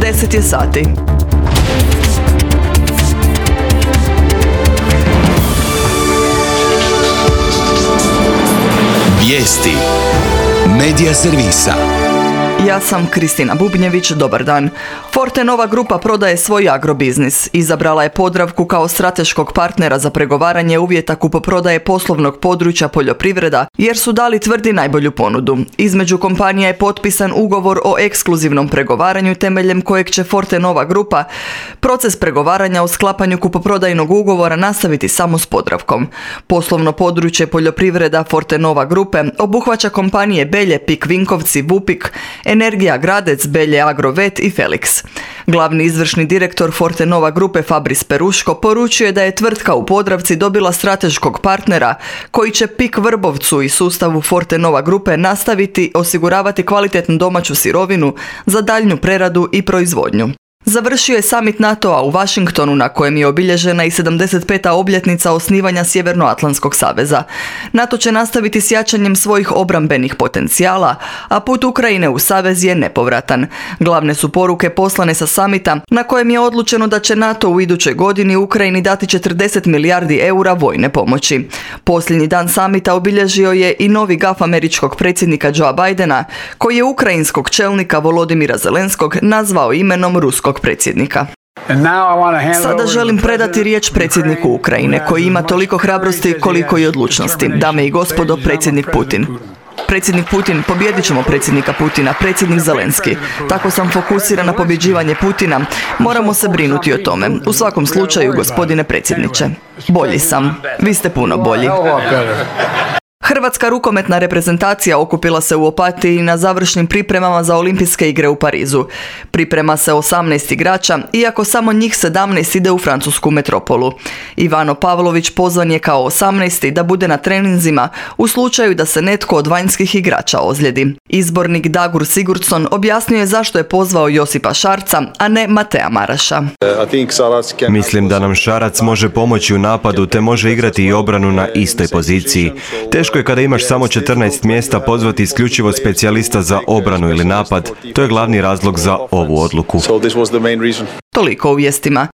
10 je sati. Vijesti Medija servisa. Ja sam Kristina Bubnjević, dobar dan. Fortenova grupa prodaje svoj agrobiznis. Izabrala je Podravku kao strateškog partnera za pregovaranje uvjeta kupoprodaje poslovnog područja poljoprivreda, jer su dali tvrdi najbolju ponudu. Između kompanija je potpisan ugovor o ekskluzivnom pregovaranju temeljem kojeg će Fortenova grupa proces pregovaranja o sklapanju kupoprodajnog ugovora nastaviti samo s Podravkom. Poslovno područje poljoprivreda Fortenova grupe obuhvaća kompanije Belje, Pik Vinkovci, Vupik, Energija Gradec, Belje Agrovet i Felix. Glavni izvršni direktor Fortenova grupe Fabris Peruško poručuje da je tvrtka u Podravci dobila strateškog partnera koji će Pik Vrbovcu i sustavu Fortenova grupe nastaviti osiguravati kvalitetnu domaću sirovinu za daljnju preradu i proizvodnju. Završio je summit NATO-a u Washingtonu na kojem je obilježena i 75. obljetnica osnivanja Sjevernoatlantskog saveza. NATO će nastaviti s jačanjem svojih obrambenih potencijala, a put Ukrajine u savez je nepovratan. Glavne su poruke poslane sa summita na kojem je odlučeno da će NATO u idućoj godini Ukrajini dati 40 milijardi eura vojne pomoći. Posljednji dan summita obilježio je i novi gaf američkog predsjednika Joea Bidena, koji je ukrajinskog čelnika Volodimira Zelenskog nazvao imenom ruskog predsjednika. Sada želim predati riječ predsjedniku Ukrajine, koji ima toliko hrabrosti koliko i odlučnosti. Dame i gospodo, predsjednik Putin. Predsjednik Putin, pobijedit ćemo predsjednika Putina, predsjednik Zelenski. Tako sam fokusiran na pobjeđivanje Putina. Moramo se brinuti o tome. U svakom slučaju, gospodine predsjedniče. Bolji sam. Vi ste puno bolji. Hrvatska rukometna reprezentacija okupila se u Opatiji na završnim pripremama za Olimpijske igre u Parizu. Priprema se 18 igrača, iako samo njih 17 ide u francusku metropolu. Ivano Pavlović pozvan je kao 18. da bude na treninzima u slučaju da se netko od vanjskih igrača ozljedi. Izbornik Dagur Sigurdsson objasnio je zašto je pozvao Josipa Šarca, a ne Matea Maraša. Mislim da nam Šarac može pomoći u napadu te može igrati i obranu na istoj poziciji. Teško je kada imaš samo 14 mjesta pozvati isključivo specijalista za obranu ili napad. To je glavni razlog za ovu odluku. Toliko u vijestima.